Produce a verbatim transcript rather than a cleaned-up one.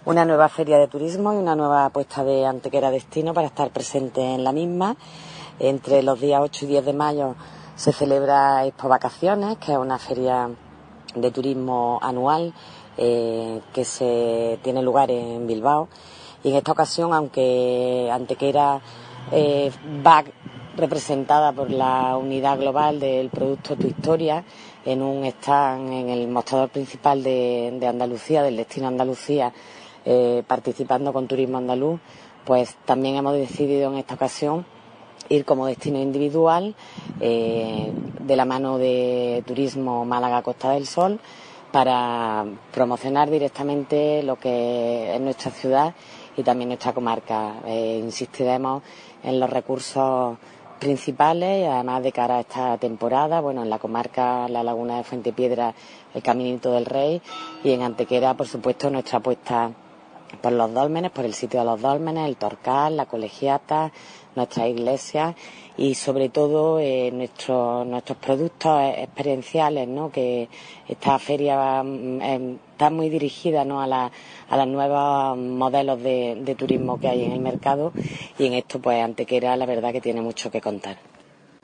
una nueva feria de turismo y una nueva apuesta de Antequera Destino para estar presente en la misma. Entre los días ocho y diez de mayo se celebra Expo Vacaciones, que es una feria de turismo anual eh, que se tiene lugar en Bilbao. Y en esta ocasión, aunque Antequera eh, va representada por la unidad global del producto Tu Historia, en un stand en el mostrador principal de, de Andalucía, del destino Andalucía, eh, participando con Turismo Andaluz, pues también hemos decidido en esta ocasión ir como destino individual eh, de la mano de Turismo Málaga Costa del Sol para promocionar directamente lo que es nuestra ciudad y también nuestra comarca. Eh, insistiremos en los recursos principales y además de cara a esta temporada, bueno, en la comarca, la laguna de Fuentepiedra, el Caminito del Rey, y en Antequera, por supuesto, nuestra apuesta por los dólmenes, por el sitio de los dólmenes, el Torcal, la Colegiata, nuestras iglesias y sobre todo eh, nuestros nuestros productos experienciales, ¿no? Que esta feria va, eh, está muy dirigida, ¿no? a, la, a los nuevos modelos de, de turismo que hay en el mercado, y en esto pues Antequera la verdad que tiene mucho que contar.